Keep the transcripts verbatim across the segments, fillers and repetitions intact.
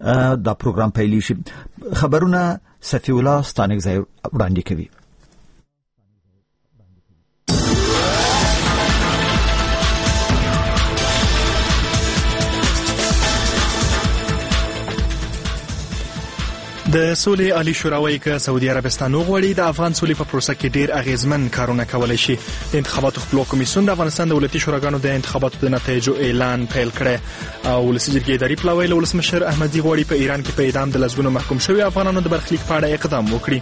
دا پروګرام پیل شي. خبرونه صفی الله ستانکزی وړاندې کوي. د سولې عالی شوراوی که سعودي عربستان وغواړي د افغان سولې په پروسه کې ډیر اغیزمن کارونه کولای شي. د انتخاباتو خپلواک کمیسیون د افغانستان د ولایتي شوراګانو د انتخاباتو د نتایجو اعلان پیل کړی او ولسي جرګې اداري پلاوی له ولسمشر احمدي غواړي په ایران کې په اعدام د لسګونو محکوم شوي افغانانو د برخلیک په اړه اقدام وکړي.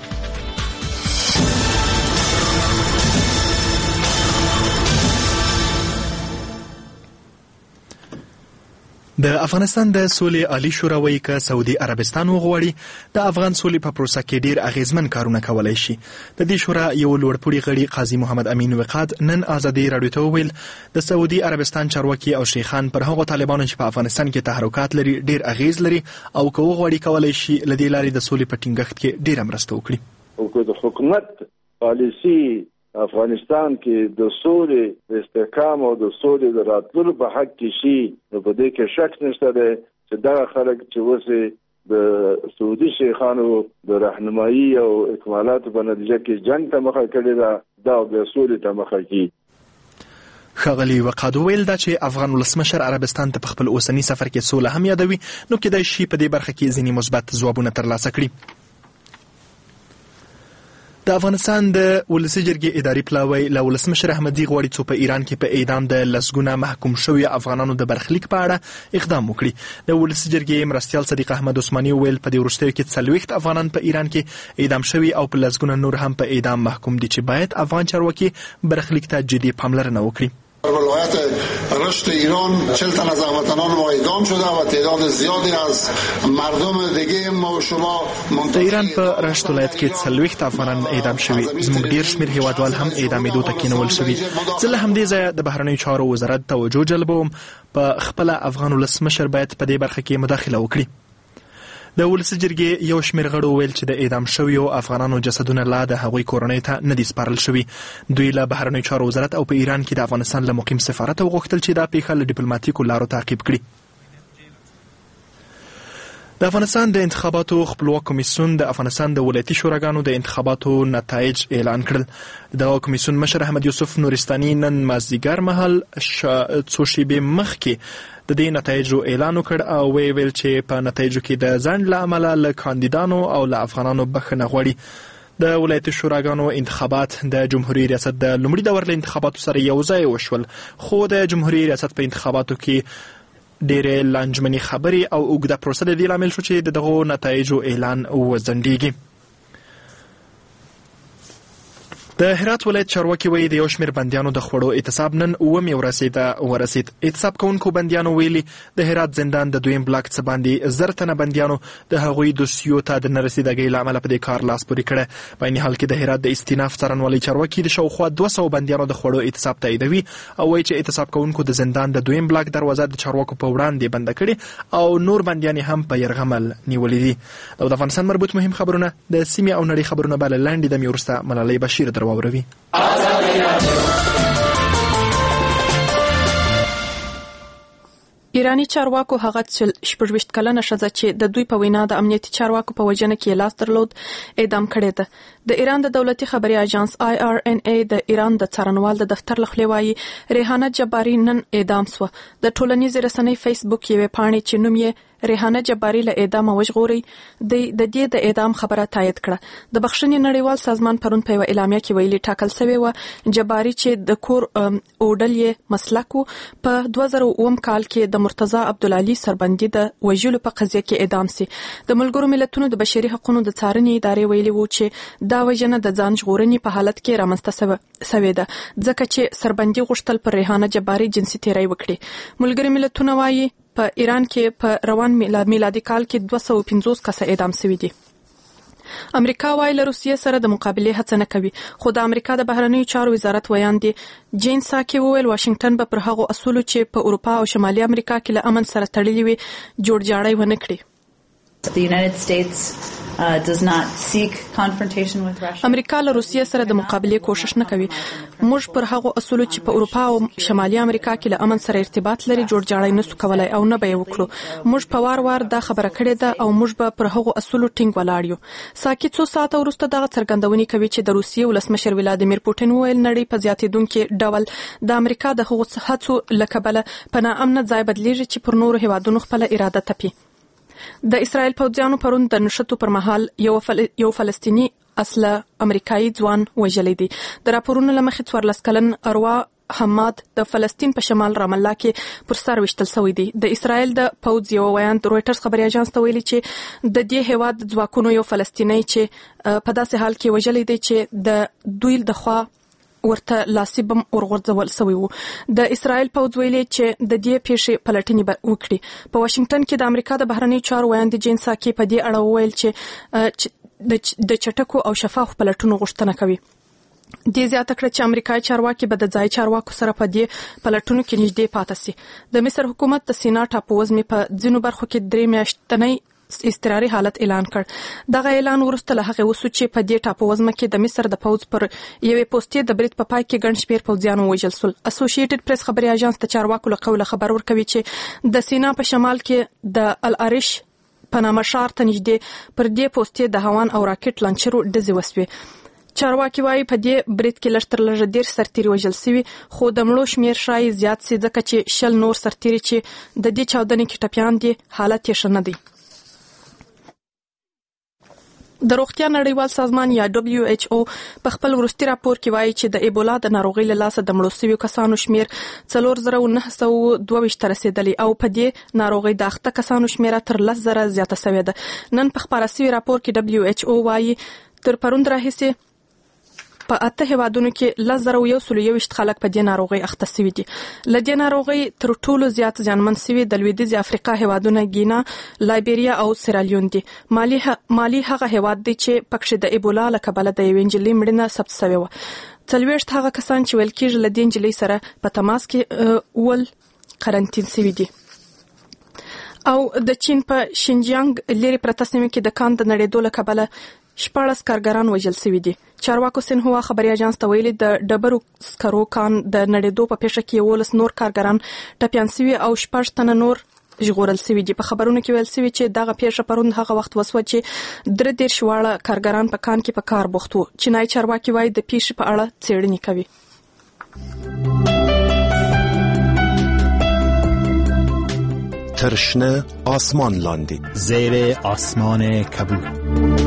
د افغانستان د سولې عالی شوراوی که سعودي عربستان وغواړي د افغان سولې په پروسه کې ډیر اغیزمن کارونه کولای شي. د دې شورا یو لوړپوړي غړي قاضي محمد امین وقاد نن ازادي رادیو ته وویل د سعودي عربستان چارواکي او شیخان پر هغو طالبانو چې په افغانستان کې تحرکات لري ډیر اغیز لري او که وغواړي کولای شي له دې لارې د سولې په ټینګښت کې ډیر مرسته وکړي. او که د حکومت پالیسي افغانستان کې د سولې د استحکام او د سولې د راتللو په حق کې شي نو په دې کې شک نشته دی چې دغه خلک چې اوسې د سعودي شیخانو د رهنمایي او اکمالاتو په نتیجه کې جنګ ته مخه کړې ده دا د سولې ته مخه کړي. ښاغلي وقاد وویل دا چې افغان ولسمشر عربستان ته په خپل اوسني سفر کې سوله هم یادوي نو کېدای شي په دې برخه کې ځینې مثبت ځوابونه ترلاسه کړي. د افغانستان د ولسي جرګې اداري پلاوی له ولسمشر احمدي غواړي څو په ایران کې په اعدام د لسګونه محکوم شوي افغانانو د برخلیک په اړه اقدام وکړي. د ولسي جرګې مرستیال صدیق احمد عثماني وویل په دې وروستیو کې څلوېښت افغانان په ایران کې اعدام شوي او په لسګونه نور هم په اعدام محکوم دي چې باید افغان چارواکي برخلیک ته جدي پاملرنه وکړي. ولایت رشت ایران چهل تن از هموطنان ما اعدام شده و تعداد زیادی از مردم دیگه ما و شما د ایران په رشت ولایت کې څلوېښت افغانان اعدام شوي. زموږ ډیر شمېر هیوادوال هم اعدامېدو ته کېنول شوي. زه له همدې ځایه د بهرنیو چارو وزارت توجه جلبوم په خپله افغان ولسمشر باید په دې برخه کې مداخله وکړي. د ولسي جرګې یو شمېر غړو ویل چې د اعدام شویو افغانانو جسدونه لا د هغوی کورنۍ ته نه دي سپارل شوي. دوی له بهرنیو چارو وزارت او په ایران کې د افغانستان له مقیم سفارت وغوښتل چې دا پیښه له ډیپلوماتیکو لارو تعقیب کړي. د افغانستان د انتخاباتو خپلواک کمیسیون د افغانستان د ولایتي شوراګانو د انتخاباتو نتایج اعلان کړل. دغه کمیسیون مشر احمد یوسف نورستاني نن مازدیګر مهال څو شېبې مخکې د دې نتایجو اعلان وکړ او وی ویل چې په نتایجو کې د ځنډ له امله له کاندیدانو او له افغانانو بخښنه غواړي. د ولایتي شوراګانو انتخابات د جمهوریت ریاست د لومړي دور له انتخاباتو سره یو ځای وشول خو د جمهوریت ریاست په انتخاباتو کې ډېرې لانجمنې خبرې او اوږده پروسه د دې لامل شو چې د دغو نتایجو اعلان وځنډېږي. د هرات ولایت چارواکي وایي د یو شمېر بندیانو د خوړو اعتصاب نن اوومې ورځې ته ورسید. اعتصاب کوونکو بندیانو ویلي د هرات زندان د دویم بلاک څخه باندې زر تنه بندیانو د هغوی دوسیو ته د نه رسیدګۍ له امله په دې کار لاس پورې کړی. په عین حال کې د هرات د استیناف څارنوالۍ چارواکي د شاوخوا دوه سوه بندیانو د خوړو اعتصاب تاییدوي او وایي چې اعتصاب کوونکو د زندان د دویم بلاک دروازه د چارواکو په وړاندې بنده کړې او نور بندیان هم په یرغمل نیولې دي. او د افغانستان مربوط مهم خبرونه د سیمې او نړۍ خبرونه به له لنډې دمې وروسته ملالۍ بشیر واوروي. ایرانی چارواکو هغه شپږویشت کلنه ښځه چې د دوی په وینا د امنیتي چارواکو په وژنه کې لاس درلود اعدام کړې ده. د ایران د دولتي خبري اژانس آی آر ان ای د ایران د څارنوال د دفتر لخوا وایي ریحانه جباری نن اعدام سوه. د ټولنیزې رسنۍ فیسبوک یوې پاڼې چې نوم یې ریحانه جباری له اعدامه وژغوري د دې د اعدام خبره تایید کړه. د بخښنې نړیوال سازمان پرون په یوه اعلامیه کې ویلي ټاکل سوی و جباری چې د کور اوډل یې مسلک و په دوه زره اووم کال کې د مرتضی عبدالعلي سربندي د وژلو په قضیه کې اعدام سي. د ملګرو ملتونو د بشري حقوقو د څارنې ادارې ویلي وو چې دا وژنه د ځان ژغورنې په حالت کې رامنځته سوې ده ځکه چې سربندي غوښتل پر ریحانه جباری جنسي تیری وکړي. ملګري ملتونه وایي په ایران کې په روان میلادي کال کې دوه سوه پنځوس کسه اعدام شوي دي. امریکا وايي له روسیې سره د مقابلې هڅه نه کوي خو د امریکا د بهرنیو چارو وزارت ویاندې جین ساکي وویل واشنگټن به پر هغو اصولو چې په اروپا او شمالي امریکا کې له امن سره تړلي وي جوړجاړی ونه کړي. The United States uh, does not seek confrontation with Russia. امریکا له روسیې سره د مقابله کوشش نه کوي. موږ پر هغه اصول چې په اروپا او شمالي امریکا کې له امن سره ارتباط لري جوړ جاړی نسو کولای او نه به یې وکړو. موږ په وار وار دا خبره کړې ده او موږ به پر هغه اصول ټینګ ولاړ یو. ساکت څو ساعت وروسته دغه څرګندونې کوي چې د روسیې ولسمشر ولادیمیر پوتین ویل نړۍ په زیاتېدونکو ډول د امریکا د هغو هڅو له کبله په ناامنه ځای بدلیږي چې پر نورو هیوادونو خپل اراده تپي. د اسرائیل پوځیانو پرون د نشټو پر مهال یو فل... یو فلسطینی اصله امریکایي ځوان وژلی دی. د راپورونو له مخې څوارلس کلن اروا حماد د فلسطین په شمال رام الله کې پر سر وشتل شوی دی. د اسرائیل د پوځ یو ویان د رويټرز خبري اژانس ته ویلي چې د دې هیواد ځواکونو یو فلسطینی چې په داسې حال کې وژلی دی چې د دوی د خوا ورته لاسي بم ورغورځول شوی وو. د اسرائیل پوځ ویلي چې د دې پیښې پلټنې وکړي. په واشنگټن کې د امریکا د بهرنی چارو ویاند جین ساکي په دې اړه وویل چې د چټکو او شفاف پلټنو غوښتنه کوي. د زیاته کړ چې امریکایي چارواکي به د ځای چارواکو سره په دې پلټنو کې نږدې پاتې سي. د مصر حکومت د سینا ټاپووزمې په ځینو برخو کې درې میاشتنۍ استراري حالت اعلان کړ. دغه اعلان وروسته له هغه وسو چې په دې ټاپووزمه کې د مصر د پوځ پر یوې پوسټې د برید په پای کې ګڼ شمېر پوځیان وژل شول. اسوسییټډ پریس خبري اژانس د چارواکو له قوله خبر ورکوي چې د سینا په شمال کې د العرش په نامه ښار ته نږدې پر دې پوسټې د هوان او راکټ لانچرو ډزې وسوې. چارواکي وايي په دې برید کې لږ تر لږه ډېر سرتیري وژل شوي خو د مړو شمېر شایي زیات سي ځکه چې شل نور سرتیري چې د دې چاودنې کې ټپیان دي حالت یې ښه نه دی. د روغتیا نړیوال سازمان یا دبليو ایچ او په خپل وروستي راپور کې وایي چې د ایبولا د ناروغۍ له لاسه د مړو شویو کسانو شمیر څلور زره نهه سوه دوه ویشت ته رسیدلی او په دې ناروغۍ د اخته کسانو شمیر تر لس زره زیاته شوې ده. نن په خپاره شوي راپور کې دبليو ایچ او وایي تر پروند راهیسې په اته هیوادونو کې لس زره یو سل یوویشت خلک په دې ناروغۍ اخته شوي دي. له دې ناروغۍ تر ټولو زیات زیانمن شوي د لویدیځې افریقا هیوادونه ګینا، لایبیریا او سیرالیون دي. مالي مالي هغه هیواد دی چې پکې د ایبولا له کبله د یوې نجلۍ مړینه ثبت شوې وه. څلوېښت هغه کسان چې ویل کېږي له دې نجلۍ سره په تماس کې ول قرنطین شوي دي. او د چین په شینجیانګ لري پرته سیمه کې د کان د نړېدو له کبله شپاړس کارګران وژل شوي دي. چارواکو سنهوا خبري اژانس ته ویلي د ډبرو سکرو کان د نړېدو په پیښه کې یولس نور کارګران ټپیان شوي او شپږ تنه نور ژغورل شوي دي. په خبرونو کې ویل شوي چې دغه پیښه پروند هغه وخت وسوه چې درې دېرش واړه کارګران په کان کې په کار بوخت وو. چینایي چارواکي وایي د پیښې په اړه څېړنې کوي. ترشنه آسمان لاندی زیر آسمان کبود.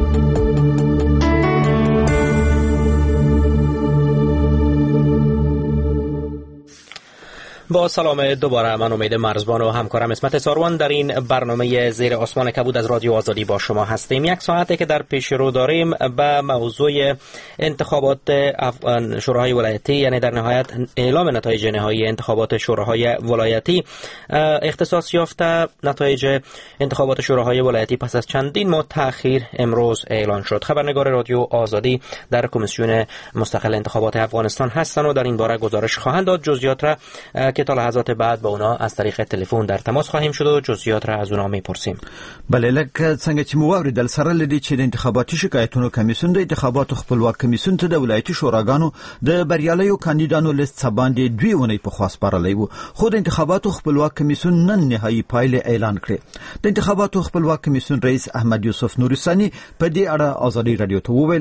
با سلام دوباره، من امید مرزبان و همکارم اسمت ساروان در این برنامه زیر آسمان کبود از رادیو آزادی با شما هستیم. یک ساعته که در پیش رو داریم به موضوع انتخابات شوراهای ولایتی، یعنی در نهایت اعلام نتایج نهایی انتخابات شوراهای ولایتی اختصاص یافته. نتایج انتخابات شوراهای ولایتی پس از چندین ماه تأخیر امروز اعلان شد. خبرنگار رادیو آزادی در کمیسیون مستقل انتخابات افغانستان هستند و در این باره گزارش خواهند داد. جزئیات را که تا لحظات بعد با اونا از طریق تلفن در تماس خواهیم شد و جزئیات را از اونا میپرسیم. بله، لکه څنګه چې مو اوریدل سره لدی چې د انتخاباتي شکایتونو کمیسیون د انتخاباتو خپلواک کمیسیون ته د ولایتي شوراګانو د بریالیو کاندیدانو لیست څباندې دوی ونې په خاص پارلې وو. خو د انتخاباتو خپلواک کمیسیون نن نهایی پایلې اعلان کړې. د انتخاباتو خپلواک کمیسیون رئیس احمد یوسف نورستاني په دې اړه آزادي رادیو ته وویل.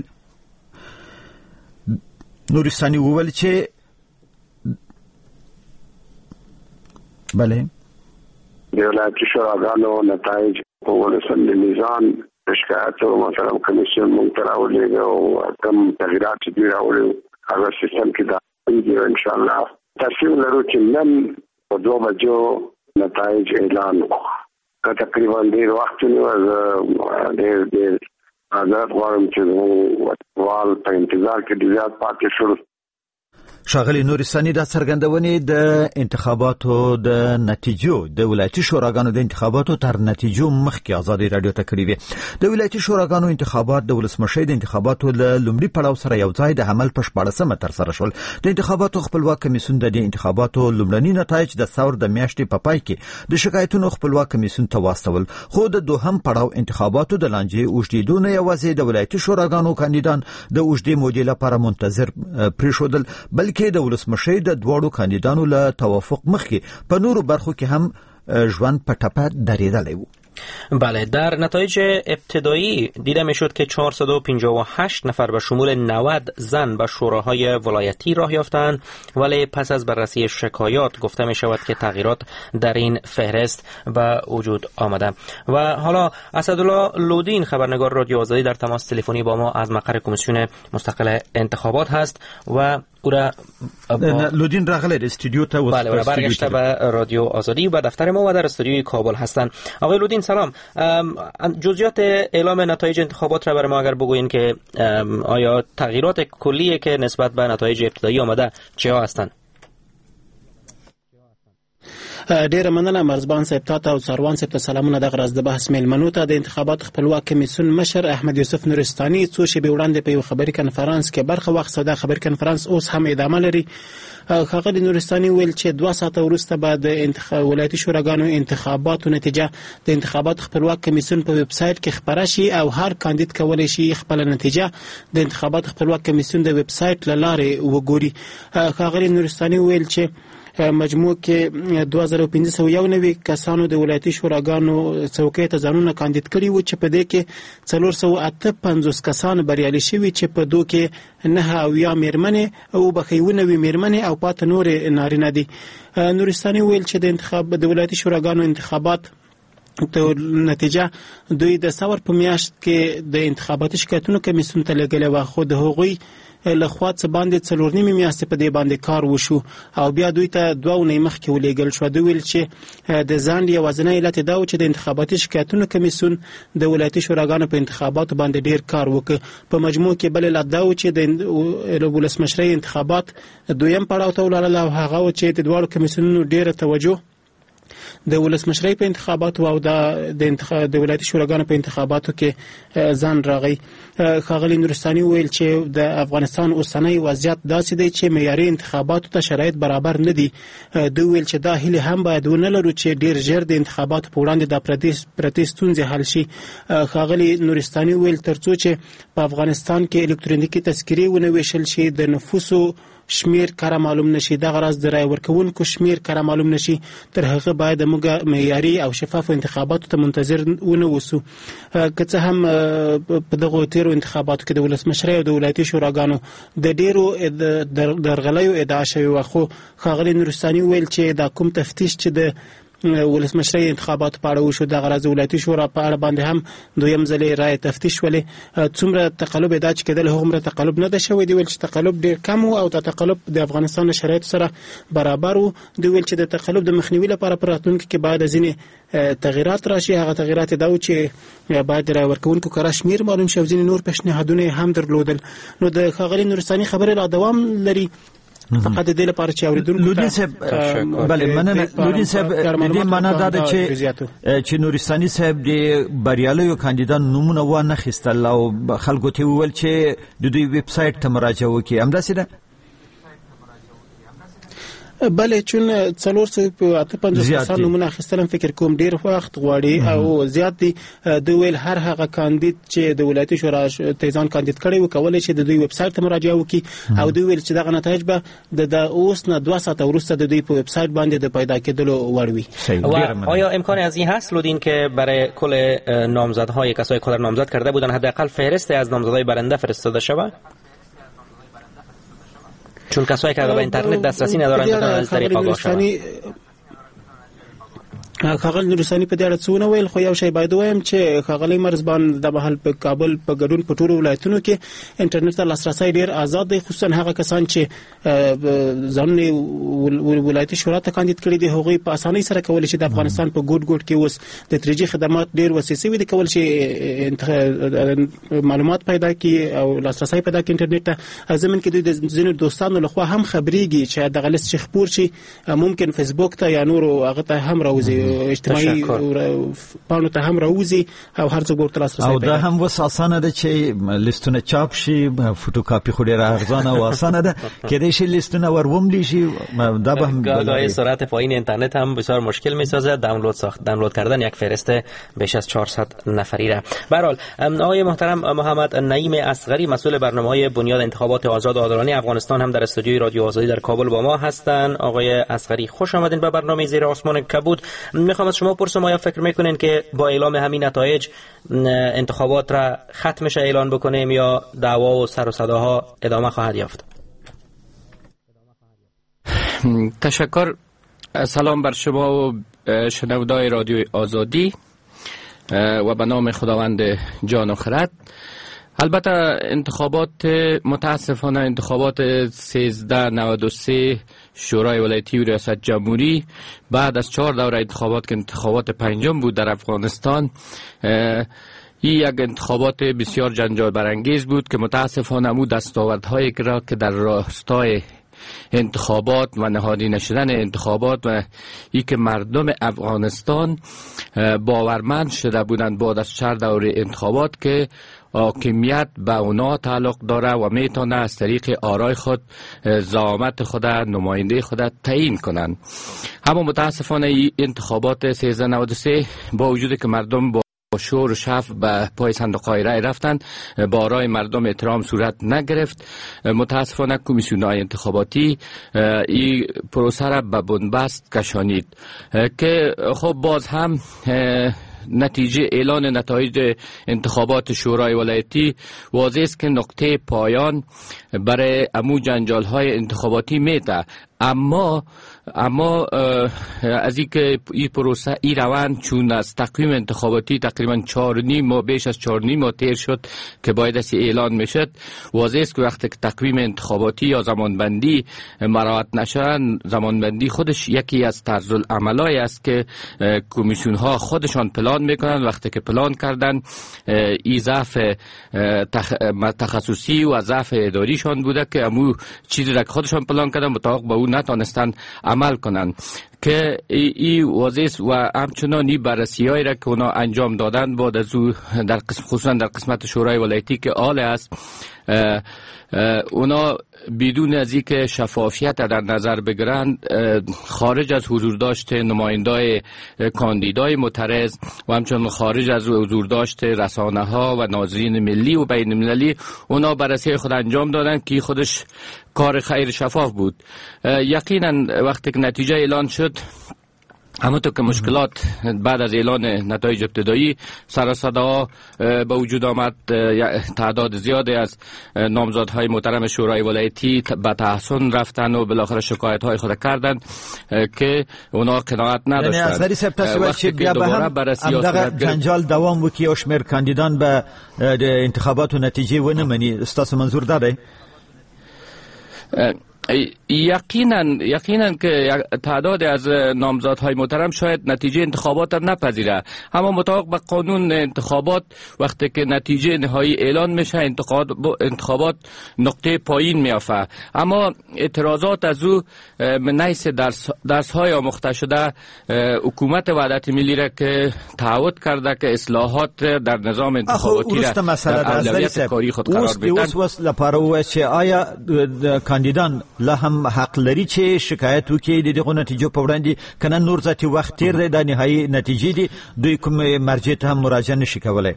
نورستاني وویل چې بله د ولایتي شوراګانو نتایج په ولسمشر میزان شکایت او محترم کمیسیون مونږ ته راولېږه او کوم تغیرات چې دوی راوړي هغه سیستم کې دا دی. ان شاء الله تصمیم لرو چې نن په دوه بجو نتایج اعلان وکړو. تقریبا ډېر وخت نیو ډېر ډېر حضرت غواړم چې وال په انتظار کې ډېر پاتې شو. ښاغلي نورستاني د څرګندونې د انتخاباتو د نتیجو د ولایتي شوراګانو د انتخاباتو تر نتیجو مخکې ازادي رادیو ته کړې وي. د ولایتي شوراګانو انتخابات د ولسمشۍ د انتخاباتو له لومړي پړاو سره یو ځای د عمل په شپاړسمه ترسره شول. د انتخاباتو خپلواک کمیسیون د دې انتخاباتو لومړني نتایج د ثور د میاشتې په پای کې د شکایتونو خپلواک کمیسیون ته واستول، خو د دوهم پړاو انتخاباتو د لانجې اوږدېدو نه یوازې د ولایتي شوراګانو کاندیدان د اوږدې مودې لپاره منتظر پرېښودل، بلکې کې د ولسمشۍ د دواړو کاندیدانو له توافق مخکې په نورو برخو کې هم ژوند په ټپه درېدلی و. بله، در نتایج ابتدایی دیده میشد که چهارصد و پنجاه و هشت نفر به شمول نود زن به شوراهای ولایتی راه یافتند، ولی پس از بررسی شکایات گفته می شود که تغییرات در این فهرست به وجود آمده. و حالا اسدالله لودین خبرنگار رادیو آزادی در تماس تلفنی با ما از مقر کمیسیون مستقل انتخابات هست و او را با... لودین راغلی در استودیو تا بله و برگشته به رادیو آزادی و دفتر ما و در استودیوی کابل هستند. آقای لودین سلام، جزئیات اعلام نتایج انتخابات را برای ما اگر بگوین که آیا تغییرات کلیه که نسبت به نتایج ابتدایی آمده چه ها هستند؟ ډیره مننه مرزبان صاحب، تاسو او سروان صاحب ته سلامونه. د غرض د بحث میلمنو ته د انتخابات خپلواک کمیسیون مشر احمد یوسف نورستاني څو شېبې وړاندې په یو خبري کنفرانس کې برخه واخیسته. دا خبري کنفرانس اوس هم ادامه لري. ښاغلي نورستاني ویل چې دوه ساعته وروسته به د انتخاب ولایتي شوراګانو انتخاباتو نتیجه د انتخابات خپلواک کمیسیون په ویب سایټ کې خبره شي او هر کاندید کولی شي خپل نتیجه د انتخابات خپلواک کمیسیون د ویب سایټ له لارې وګوري. ښاغلي نورستاني ویل چې مجموع کې دوه زره پنځه سوه یو نوي کسانو د ولایتي شوراګانو څوکۍ ته ځانونه کاندید کړي وو، چې په دې کې څلور سوه اته پنځوس کسان بریالي شوي، چې په دوی کې نهه اویا میرمنې او بخښئ اووه نوي میرمنې او پاته نورې نارینه دي. نورستاني ویل چې د انتخاب د ولایتي شوراګانو انتخابات ته نتیجه دوی د ثور په میاشت کې د انتخاباتي شکایتونو کمیسیون ته لېږلې وه، خو د هغوی له خوا څه باندې څلور نیمې میاشتې په دې باندې کار وشو او بیا دوی ته دوه اونۍ مخکې ولېږل شو. دوی ویل چې د ځنډ یوازینی علت دا و چې د انتخاباتي شکایتونو کمیسیون د ولایتي شوراګانو په انتخاباتو باندې ډېر کار وکړ. په مجموع کې بل علت دا و چې د ولسمشرۍ انتخابات دویم پړاو ته ولاړل او هغه و چې د دواړو کمیسیونونو ډېره توجه د ولسمشرۍ په انتخاباتو او د انتخاب د ولایتي شوراګانو په انتخاباتو کې ځان راغی. ښاغلي نورستاني ویل چې د افغانستان اوسنی وضعیت داسې دی چې معیاري انتخاباتو ته شرایط برابر نه دي. دوی ویل چې دا هیله هم باید ونه لرو چې ډیر ژر د انتخاباتو په وړاندې د پرتې ستونزې حل شي. ښاغلي نورستاني ویل ترڅو چې په افغانستان کې الکترونیکي تذکرې ونه ویشل شي، د نفوسو شمیر کاره معلوم نشي، دغه راز د رای ورکوونکو شمیر کاره معلوم نشي، تر هغه باید موږ معیاري او شفاف انتخاباتو ته منتظر ونه اوسو. که څه هم په دغه تیرو انتخاباتو کې د ولسمشرۍ او د ولایتي شوراګانو د ډیرو درغلیو ادعا شوې وه، خو ښاغلي نورستاني ویل چې دا کوم تفتیش چې د ولسمشرۍ انتخاباتو په اړه وشو، دغه راز ولایتي شورا په اړه باندې هم دویم ځلې رایې تفتیش ولې څومره تقلب ادا چې کېدل هغومره تقلب نه ده شوی. دوی ویل چې تقلب ډېر کم و او دا تقلب د افغانستان له شرایطو سره برابر و. دوی ویل چې د تقلب د مخنیوي لپاره په راتلونکي کې باید ځینې تغییرات راشي. هغه تغییرات دا و چې باید د رای ورکوونکو کره شمیر معلوم شي او ځینې نور پیشنهادونه هم درلودل. نو د ښاغلي نورستاني خبرې لا دوام لري. فقط د دې لپاره چې اوریدونکو لودین صاحب بله مننه. لودین صاحب د دې معنا دا ده چې چې نورستاني صاحب د بریالیو کاندیدانو نومونه وانه خیستل او خلکو ته وویل چې د دوی ویب سایټ ته مراجعه وکړي، همداسې ده؟ بله، چون څلور سوه اته پنځوس کسان نومونه اخیستل فکر کوم ډیر وخت غواړي او زیات دي. د ویل هر هغه کاندید چې د ولایتي شورا ته ځان کاندید کړی و کولی چې د دوی ویب سایټ ته مراجعه وکړي او دوی ویل چې دغه نتایج به د اوس نه دوه ساعته وروسته د دوی په ویب سایټ باندې د پیدا کېدلو وړ وي. و آیا امکان از این هست لودین که برای کل نامزدهای کسایی که نامزد کرده بودن حداقل فهرست از نامزدهای برنده فرستاده شود؟ چون کسایی که به اینترنت دسترسی ندارن میتونن از طریق آگاه شوند. خاغلی نورستاني په دې اړه څه ونه ویل، خو یو شی باید ووایم چې خاغلی مرزبان د مهال په کابل په ګډون په ټولو ولایتونو کې انټرنیټ ته لاسرسی ډیر آزاد دی، خصوصا هغه کسان چې ځانونه ولایتي شورا ته کاندید کړي دي هغوی په اسانۍ سره کولی شي د افغانستان په ګوټ ګوټ کې اوس د تری جي خدمات ډیر وسیع شوي دي، کولی شي معلومات پیدا کړي او لاسرسی پیدا کړي انټرنیټ ته. زمين کې دوی د ځینو دوستانو لخوا هم خبريږي چې دغه لیست چې خبر شي ممکن فیسبوک ته یا نور هغه ته هم راوځي، اجتماعي پاڼو ته هم راوځي او هر څوک ورته لاسرسی او دا هم وس اسانه ده چې لیستونه چاپ شي، فوتوکاپي خو ډیره ارزانه او اسانه ده کېدای شي لیستونه وروملی شي. دا به هم گاهی سرعت پایین اینترنت هم بسیار مشکل میسازه دانلود ساخت دانلود کردن یک فهرست بیش از چهارصد نفری را. به هر حال آقای محترم محمد نعیم اصغری مسئول برنامه‌های بنیاد انتخابات آزاد و عادلانه افغانستان هم در استودیوی رادیو آزادی در کابل با ما هستند. آقای اصغری خوش آمدین به برنامه زیر آسمان کبود. میخوام از شما پرسم آیا فکر میکنین که با اعلام همین نتایج انتخابات را ختمش اعلان بکنیم یا دعوا و سر و صداها ادامه خواهد یافت؟ تشکر. سلام بر شما و شنوندگان رادیو آزادی و به نام خداوند جان و خرد. البته انتخابات متاسفانه انتخابات سیزده نود و سه شورای ولایتی و ریاست جمهوری بعد از چهار دوره انتخابات که انتخابات پنجم بود در افغانستان، این یک انتخابات بسیار جنجال برانگیز بود که متاسفانه مو دستاوردهایی را که در راستای انتخابات و نهادی نشدن انتخابات و ای که مردم افغانستان باورمند شده بودند بعد از چهار دوره انتخابات که حاکمیت به اونا تعلق داره و میتونه از طریق آرای خود زعامت خود نماینده خود تعیین کنند. اما متاسفانه این انتخابات سیزده نود و سه با وجود که مردم با شور و شف به پای صندوق‌های رای رفتند، با رای مردم احترام صورت نگرفت. متاسفانه کمیسیون‌های انتخاباتی این پروسه را به بنبست کشانید که خب باز هم نتیجه اعلان نتایج انتخابات شورای ولایتی واضح است که نقطه پایان برای امو جنجال‌های انتخاباتی میته. اما اما از اینکه این پروسه این روند چون از تقویم انتخاباتی تقریبا چهار نیم ماه بیش از چهار نیم ماه تیر شد که باید از اعلان میشد، واضح است که وقتی که تقویم انتخاباتی یا زمانبندی مراعات نشد، زمانبندی خودش یکی از طرز العملای است که کمیسیون ها خودشان پلان میکنن. وقتی که پلان کردن این ضعف تخصصی و ضعف اداریشان بوده که امو چیزی را که خودشان پلان کردن مطابق با اون نتانستن عمل کنند که ای واضح و همچنان این بررسی‌هایی را که اونا انجام دادن بعد از او در قسم خصوصا در قسمت شورای ولایتی که آل است، اونا بدون از اینکه شفافیت در نظر بگیرند خارج از حضور داشته نمایندای کاندیدای معترض و همچنان خارج از حضور داشته رسانه ها و ناظرین ملی و بین المللی اونا بررسی خود انجام دادن که خودش کار خیر شفاف بود. یقینا وقتی که نتیجه اعلان شد، همونطور که مشکلات بعد از اعلان نتایج ابتدایی سر و صدا به وجود آمد، تعداد زیادی از نامزدهای محترم شورای ولایتی به تحسن رفتن و بالاخره شکایت های خود کردند که اونا قناعت نداشتند. یعنی اثری سپتاسیوال چې بیا به هم همدغه جنجال دوام وکړي او شمېر کاندیدان به د انتخاباتو نتیجې ونه مني، ستاسو منظور دا دی؟ یقینا یقینا که تعداد از نامزدهای محترم شاید نتیجه انتخابات را نپذیره، اما مطابق به قانون انتخابات وقتی که نتیجه نهایی اعلان میشه انتخابات نقطه پایین میافته. اما اعتراضات از او نیست درس درس های آموخته شده حکومت وحدت ملی را که تعهد کرده که اصلاحات در نظام انتخاباتی را در اولویت کاری خود قرار بدن. اوس اوس لپاره و چې آیا کاندیدان له هم حق لري چې شکایت وکړي د دغه نتیجو په وړاندې، کنه نور ذاتي وخت تیر دی د نهایي نتیجې دي دوی کوم مرجع ته هم مراجعه نشي کولای؟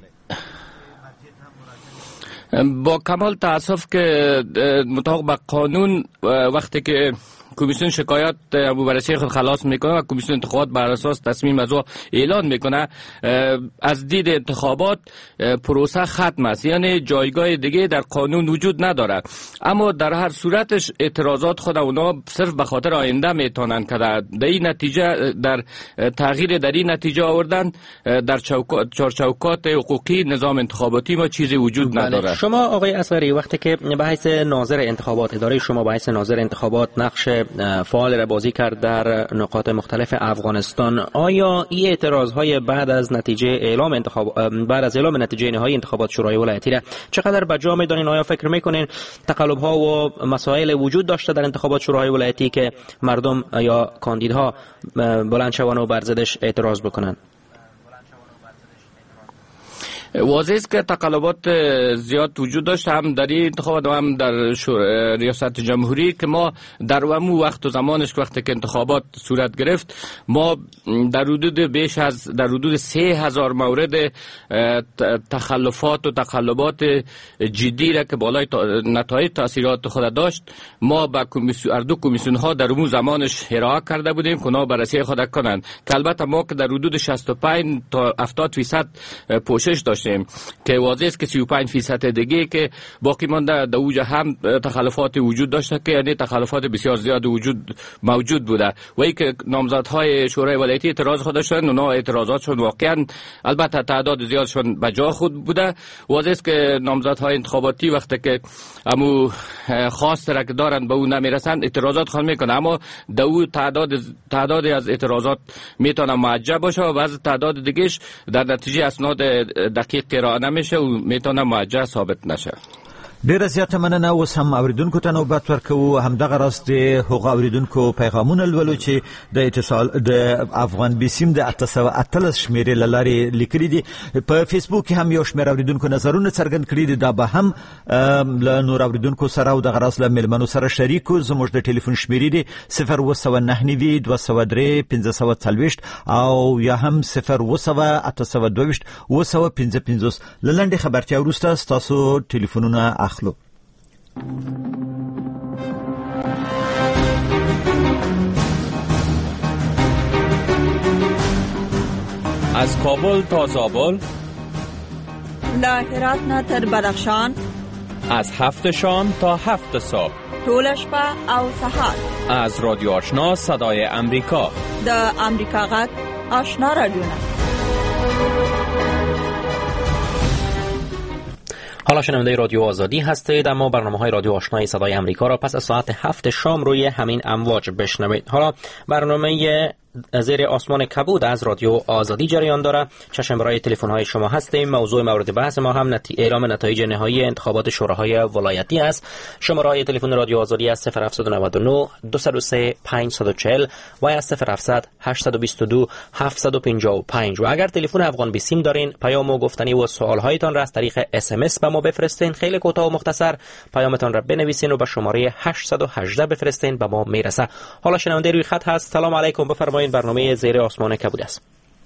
با کمال تاسف که مطابق به قانون وقتی که کمیسیون شکایت ابو بررسی خود خلاص میکنه و کمیسیون انتخابات بر اساس تصمیم از او اعلان میکنه. از دید انتخابات پروسه ختم است، یعنی جایگاه دیگه در قانون وجود نداره. اما در هر صورتش اعتراضات خود اونا صرف به خاطر آینده میتونن که در این نتیجه در تغییر در این نتیجه آوردن در چارچوکات حقوقی نظام انتخاباتی ما چیزی وجود نداره. شما آقای اصغری وقتی که به حیث ناظر انتخابات، اداره شما به حیث ناظر انتخابات نقش فعال را بازی کرد در نقاط مختلف افغانستان، آیا این اعتراضهای بعد از نتیجه اعلام انتخاب بعد از اعلام نتیجه نهایی انتخابات شورای ولایتی را چقدر بجا می‌دانین؟ آیا فکر می‌کنین تقلب‌ها و مسائل وجود داشته در انتخابات شورای ولایتی که مردم یا کاندیدها بلند شوند و بر ضدش اعتراض بکنن؟ واضح است که تقلبات زیاد وجود داشت، هم در این انتخابات و هم در ریاست جمهوری، که ما در همون وقت و زمانش وقتی که انتخابات صورت گرفت ما در حدود بیش از در حدود سه هزار مورد تخلفات و تقلبات جدی را که بالای نتایج تاثیرات خود داشت ما با کمیسیون اردو کمیسیون ها در اون زمانش ارائه کرده بودیم که اونا بررسی خود کنند، که البته ما که در حدود شصت و پنج تا هفتاد فیصد پوشش داشت که واضح است که سی و پنج فیصد دیگه که باقی مانده در اوج هم تخلفات وجود داشته که یعنی تخلفات بسیار زیاد وجود موجود بوده و ای که نامزدهای شورای ولایتی اعتراض خود داشتن، اونا اعتراضاتشون واقعا البته تعداد زیادشون بجا خود بوده. واضح است که نامزدهای انتخاباتی وقتی که امو خاص را که دارن به اون نمیرسن اعتراضات خود میکنه، اما در او تعداد تعدادی از اعتراضات میتونه معجب باشه و بعض تعداد دیگهش در نتیجه اسناد دقیق ارائه نمیشه و میتونه معجزه ثابت نشه. ډیره زیاته مننه. اوس هم اوریدونکو ته نوبت ورکوو. همدغه راز د هغو اوریدونکو پیغامونه لولو چې د اتصال د افغان بیسیم د اته سوه اتلس شمیرې له لارې لیکلي دي. په فیسبوک کې هم یو شمېر اوریدونکو نظرونه څرګند کړي دي. دا به هم له نور اوریدونکو سره او دغه راز له میلمنو سره شریکو. زموږ د ټلیفون شمیرې دي صفر اوه سوه نهه نوي دوه سوه درې پنځه سوه څلوېښت او یا هم صفر اوه سوه اته سوه دوهویشت اوه سوه پنځه پنځوس. له لنډې خبرتیا وروسته ستاسو ټلیفونونه اخلو. از کابل تا زابل، له هرات نه تر بدخشان، از هفت شام تا هفت صبح، ټول شپه او سهار، از رادیو آشنا صدای امریکا، د امریکا غږ آشنا رادیو. حالا شنونده رادیو آزادی هستید، اما برنامه‌های رادیو آشنای صدای امریکا را پس از ساعت هفت شام روی همین امواج بشنوید. حالا برنامه زیر آسمان کبود از رادیو آزادی جریان داره. چشم برای تلفن های شما هستیم. موضوع مورد بحث ما هم نتی... اعلام نتایج نهایی انتخابات شوراهای ولایتی است. شماره تلفن رادیو آزادی از صفر هفت نه نه دو صفر سه پنج صفر چهل و از صفر هفت هشت دو دو هفت پنج پنج. و اگر تلفن افغان بیسیم دارین، پیام و گفتنی و سوال هایتان را از طریق اس ام اس به ما بفرستین. خیلی کوتاه و مختصر پیامتان را بنویسین و به شماره هشت یک هشت بفرستین، به ما میرسه. حالا شنونده روی خط هست. سلام علیکم، بفرمایید. برنامه زیر آسمان کبود است.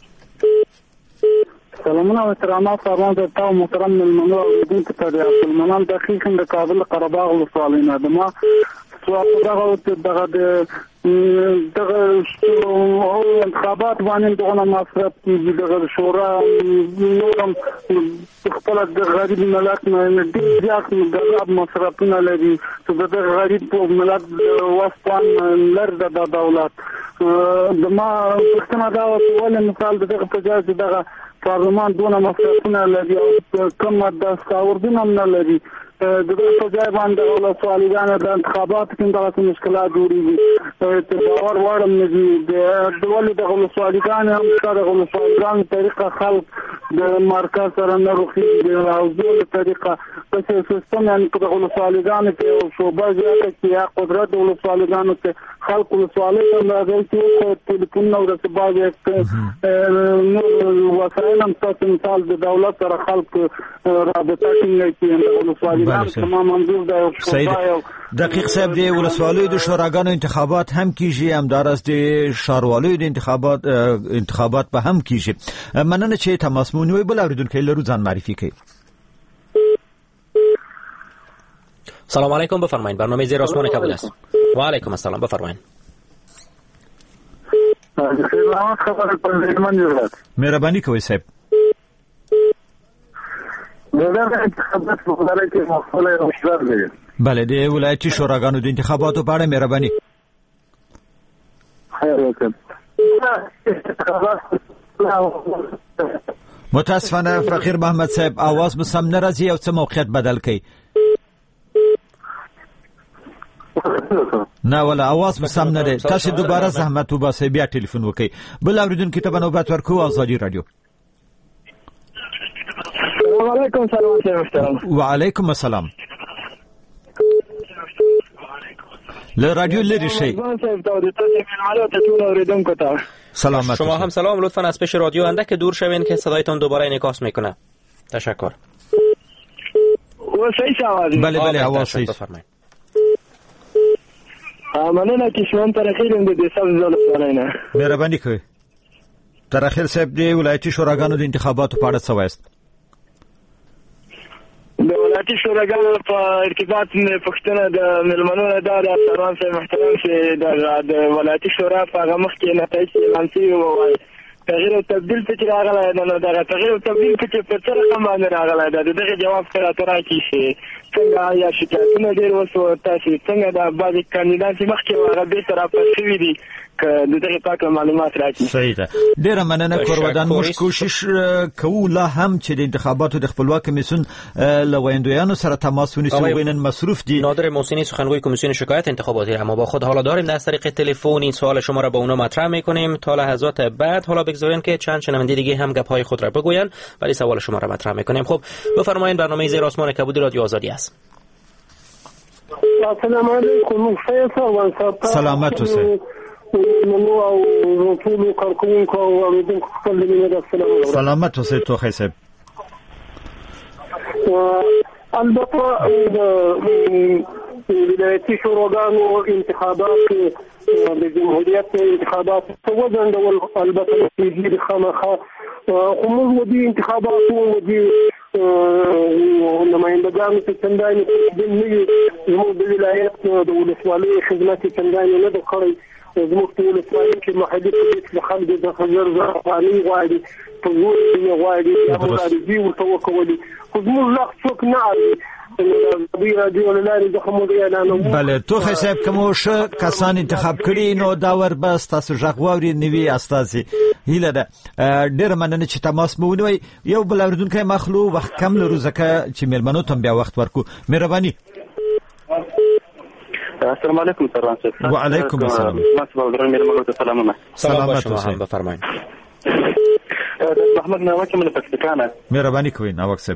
سلامونه و احترامات فرمان در تا محترم ملمنو اوریدون که تر عبدالمنان دقیقا در کابل قره‌باغ ولسوالۍ نه. ما سوال دغه دغه دغه انتخابات باندې دغه مصرف کیږي. دغه شورا نورم خپل د غریب ملت نه ډېر زیات د مصرفونه لري چې د غریب ملت واسطان لر د دولت. د ما پښتنه دا ولې مثال دغه په ځای دغه پارلمان دونه مصرفونه لري او کومه د ساوردونه نه لري. دغه په ځای باندې ولسوالیانو د انتخابات کې دغه مشکلات جوړیږي. ته باور وړم نه دي د ډول د ولسوالیانو هم سره ولسوالیانو طریقه خلک د مرکز سره نه روخي او د طریقه په سیستم یعنی په ولسوالیانو کې شوبه زیاته کې یا قدرت د ولسوالیانو کې خلک ولسوالیانو راځي چې ټلیفون نو د باندې نو وسایل هم تاسو مثال د دولت سره خلک رابطه کوي د ولسوالیانو تمام منظور ده. دقیق صاحب دی ولسوالیو د شوراګانو انتخابات هم کیږي، همدارس د ښاروالۍ د انتخابات انتخابات به هم کیږي. مننه چې تماس مو نیوی. بل اوریدونکو لرو ځان معرفي کړئ. سلام علیکم، بفرمایید. برنامه زیر آسمان کابل است. و علیکم السلام، بفرمایید. مهربانی کوي صاحب. بله، د ولایتي شوراګانو د انتخاباتو په اړه مهرباني. متاسفانه فقیر محمد صاحب आवाज مو سم نه راځي او څه موقعیت بدل کړئ. نه ولا आवाज مو سم نه دی. تاسو دوباره زحمت وباسئ، بیا ټلیفون وکړئ. بل اوریدونکو ته نوبت ورکو. آزادي رادیو. السلام علیکم. سلام وعلیکم السلام. له رادیو لري شي. سلامت. شما هم سلام. لطفا از پیش رادیو اندک دور شوین که صدایتان دوباره انعکاس میکنه. تشکر. بله بله आवाज صحیح. بفرمایید. مننه که شما ترخیرم د دې سب زول سره. مهرباني کوئ. ترخیر صاحب د ولایتي شوراګانو د انتخاباتو په اړه څه وایست؟ د ولایتي شوراګانو په ارتباط پښتنه د ملمنو د افسران سره محترم چې د ولایتي شورا په هغه مخ کې نتایج اعلان شوي وو. تغییر او تبدیل په راغلی نه، دا تغییر او تبدیل په څه رقم باندې راغلی دا دغه جواب سره تراکی شي. څنګه یا شکایتونه ډیر وسو تاسو څنګه د بعضی کاندیدان چې مخکې هغه به تر پاتې دي که دغه پاک معلومات راکړي. صحیح ده. ډیره مننه کورودان. موږ کوشش کوو لا هم چې د انتخاباتو د خپلواک کمیسیون له ویندویانو سره تماس ونیسو. وینن مصروف دي. نادر محسنی سخنگوی کمیسیون شکایت انتخاباتی اما با خود حالا داریم در طریق تلفنی سوال شما را با اونا مطرح میکنیم تا لحظات بعد. حالا بگذارین که چند شنونده دیگه هم گپ های خود را بگوین ولی سوال شما را مطرح میکنیم. خب بفرمایید. برنامه زیر آسمان کبودی رادیو آزادی است. السلام علیکم. سلامت اوسئ. سلامت اوسئ توخی صاحب. البته د ولایتي شوراګانو انتخابات د جمهوریت انتخابات په وزن ډول البته د خامخا خو موږ د انتخاباتو د نمائندګانو چې څنګه د نوي زموږ د ولایت د ولسوالۍ خدمت څنګه نه د کړی. زموږ د ولسوالۍ کې محلي پولیس له خلکو د خبر ځواني غواړي په زور یې غواړي یا مبارزې ورته وکولي خو زموږ لا څوک نه اوري. بله توخی صاحب کوم ښه کسان انتخاب کړي نو دا ور بس تاسو ژغ واوري نوي استازي هیله ده. ډېر مننه چې تماس مو ونیوئ. یو بل اوریدونکی مخلو وخت کم لرو ځکه چې میلمنو ته بیا وخت ورکو. مهرباني. السلام علیکم سلام. وعلیکم السلام. سلامونه. سلامت اوسئ. بفرمایئ. محمد نواکی من پاکستان. مهرباني کوئ نواک صاحب.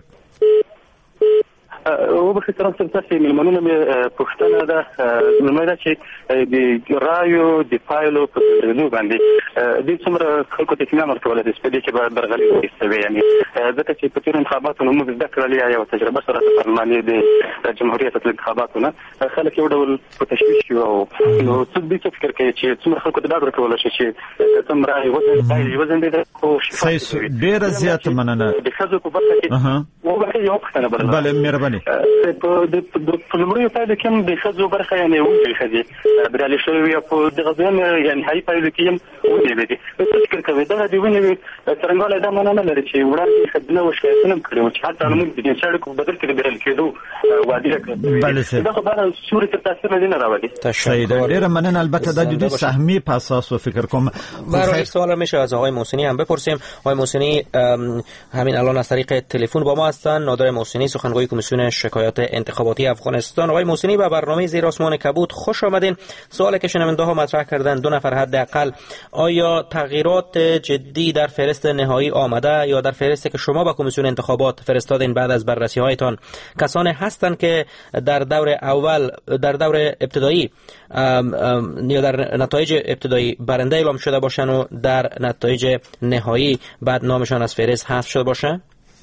و به خاطر تاسو چې ملمنونه مې پښتنه ده نو دا چې د رایو د فایلو په تدریو باندې د څومره خلکو ته اطمینان ورکول د سپېدې چې باید برغلي وي. یعنی ځکه چې په تیر انتخاباتو نو موږ زده کړل یا تجربه سره پرمانه د جمهوریت د انتخاباتو نه خلک یو ډول په تشویش کې او نو څه دې فکر کوي چې څومره خلکو ته دا ورکول شي چې څومره رای وځي وځي د خو صحیح ډېر زیات مننه. د خزو په برخه کې و به یو پښتنه بل. بله مهرباني. په د پرلمړی فایل کې هم د خزو برخه یعنی وځي خزي برالي شوی په دغه ځین یعنی هاي فایل کې هم وځي دي. څه فکر کوي دا دی ونه څنګه دا معنی نه لري چې وړاندې خدمت وشکایتونه کړو چې حتی موږ د شړکو بدل کې برال کېدو وادي راکړه. دا خو بل صورت تاثیر نه نه راوړي. صحیح ده. ډېر مننه. البته د دې سهمي په اساس فکر کوم. برای سوال میشه از آقای محسنی هم بپرسیم. آقای محسنی همین الان از طریق تلفن با ما هستن. نادر محسنی سخنگوی کمیسیون شکایات انتخاباتی افغانستان. آقای محسنی به برنامه زیر آسمان کبود خوش آمدین. سوالی که شنونده ها مطرح کردن دو نفر حداقل آیا تغییرات جدی در فهرست نهایی آمده یا در فهرستی که شما با کمیسیون انتخابات فرستادین بعد از بررسی هایتان کسانی هستند که در دور اول در دور ابتدایی یا در نتایج ابتدایی برنده اعلام شده باشند و در نتایج نهایی بعد نامشان از فهرست حذف شده باشه؟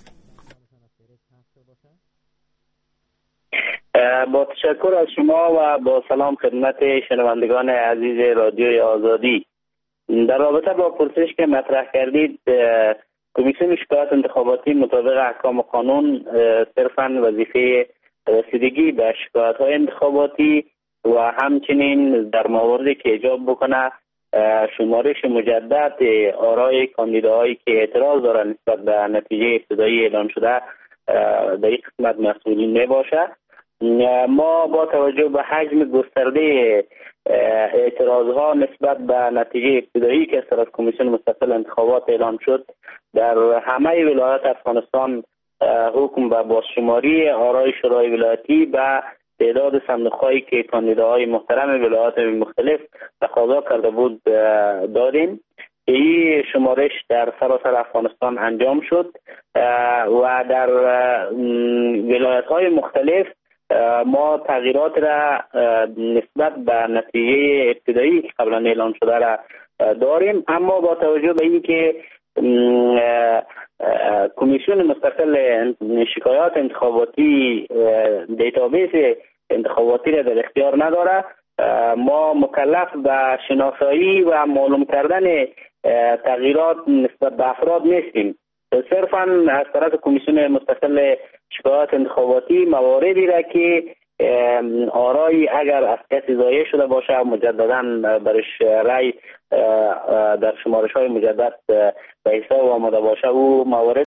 با تشکر از شما و با سلام خدمت شنوندگان عزیز رادیوی آزادی. در رابطه با پرسش که مطرح کردید کمیسیون شکایات انتخاباتی مطابق احکام قانون صرفاً وظیفه رسیدگی به شکایات های انتخاباتی و همچنین در مواردی که ایجاب بکنه شمارش مجدد آرای کاندیداهایی که اعتراض دارند نسبت به نتیجه ابتدایی اعلام شده در این قسمت مسئولین می باشه. ما با توجه به حجم گسترده اعتراض ها نسبت به نتیجه ابتدایی که از طرف کمیسیون مستقل انتخابات اعلام شد در همه ولایات افغانستان حکم به بازشماری آرای شورای ولایتی و تعداد صندوق‌هایی که کاندیداهای محترم ولایات مختلف تقاضا کرده بود دادیم. این شمارش در سراسر افغانستان انجام شد و در ولایت‌های مختلف ما تغییرات را نسبت به نتیجه ابتدایی که قبلا اعلام شده را داریم، اما با توجه به اینکه کمیسیون مستقل شکایات انتخاباتی دیتابیس انتخاباتی را در اختیار نداره، ما مکلف به شناسایی و معلوم کردن تغییرات نسبت به افراد نیستیم. صرفاً از طرف کمیسیون مستقل شکایات انتخاباتی مواردی را که آرای اگر از کسی ضایع شده باشه مجدداً برش رای در شمارش های مجدد به حساب آمده باشه او موارد